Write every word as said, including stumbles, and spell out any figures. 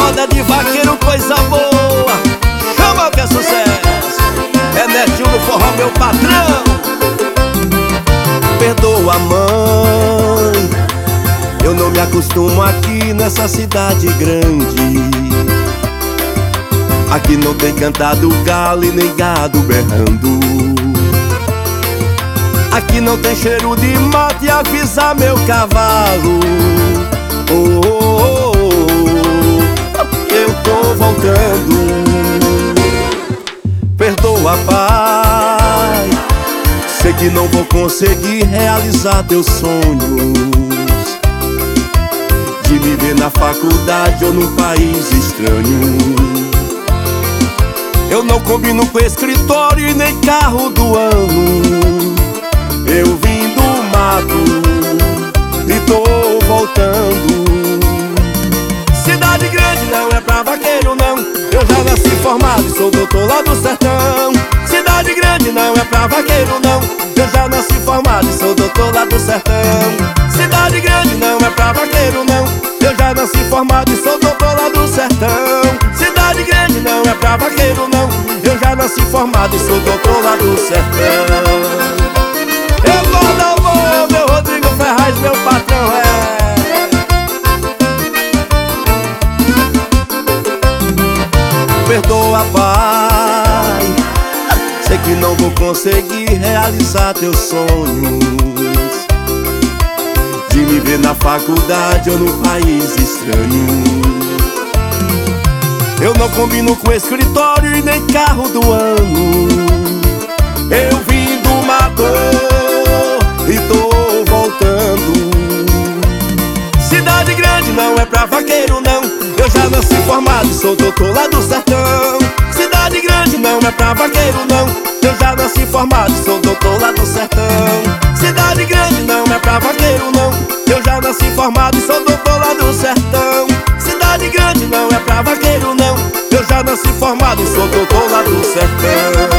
moda de vaqueiro, coisa boa. Chama que é sucesso. É Netinho do forró, meu patrão. Perdoa, mãe, eu não me acostumo aqui nessa cidade grande. Aqui não tem cantado galo e nem gado berrando. Aqui não tem cheiro de mato e avisar meu cavalo. Oh, oh, oh, oh, eu tô voltando. Perdoa, pai, sei que não vou conseguir realizar teus sonhos de me ver na faculdade ou num país estranho. Eu não combino com escritório e nem carro do ano. Eu vim do mato e tô voltando. Cidade grande não é pra vaqueiro, não. Eu já nasci formado e sou doutor lá do sertão. Cidade grande não é pra vaqueiro, não. Eu já nasci formado e sou doutor lá do sertão. Cidade grande não é pra vaqueiro, não. Eu já nasci formado e sou doutor lá do sertão. Cidade grande não é pra vaqueiro, não. Eu já nasci formado e sou doutor lá do sertão. Eu vou dar o bom, meu Rodrigo Ferraz, meu patrão, é. Perdoa, pai, sei que não vou conseguir realizar teus sonhos de me ver na faculdade ou num país estranho. Eu não combino com escritório e nem carro do ano. Eu vim do mato e tô voltando. Cidade grande não é pra vaqueiro, não. Eu já nasci formado e sou doutor lá do sertão. Cidade grande não é pra vaqueiro, não. Eu já nasci formado e sou doutor lá do sertão. Cidade grande não é pra vaqueiro, não. Eu já nasci formado e sou doutor lá do sertão. Cidade grande não é pra vaqueiro, não. Eu já nasci formado e sou doutor lá do sertão.